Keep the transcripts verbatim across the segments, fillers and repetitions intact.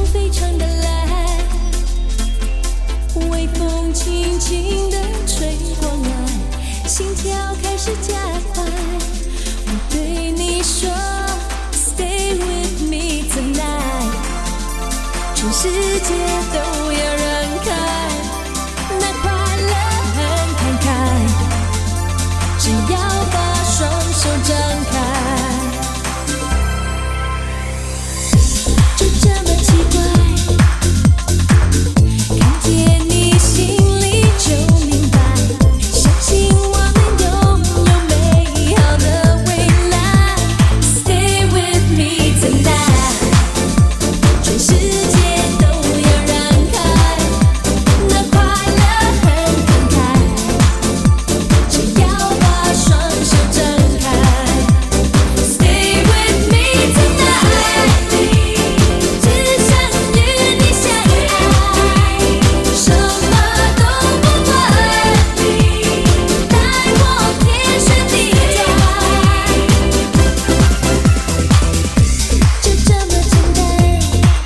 非常的蓝，微风轻轻地吹过来，心跳开始加快。我对你说 Stay with me tonight， 全世界都要让开，那快乐很慷慨，只要把双手张开。就这么奇怪，看见你心里就明白，相信我们拥有美好的未来。Stay with me tonight， 全世界都要让开，那快乐很慷慨，只要把双手张开。Stay with me tonight， 只想与你相爱，什么都不管，带我天旋地转，就这么简单。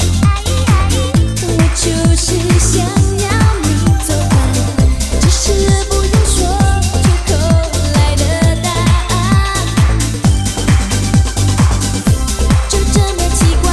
我就是想要你做伴，只是不用说出口来的答案。就这么奇怪，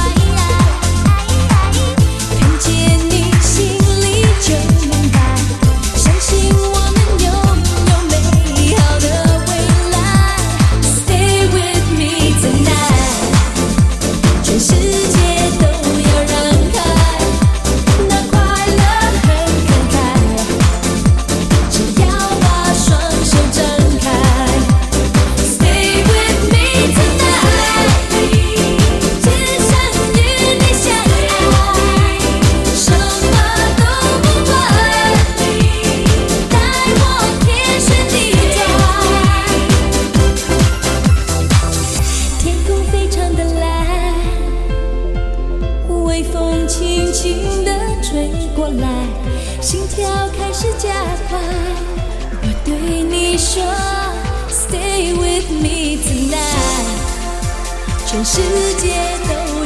看见你心里就明白，相信我们拥有美好的未来。Stay with me tonight， 全世界都要让开，那快乐很慷慨，只要把双手张开。Stay with me tonight， 只想与你相爱，什么都不管，带我天旋地转。天空非常的蓝，微风轻轻地吹过来，心跳开始加快。我对你说 Stay with me tonight， 全世界都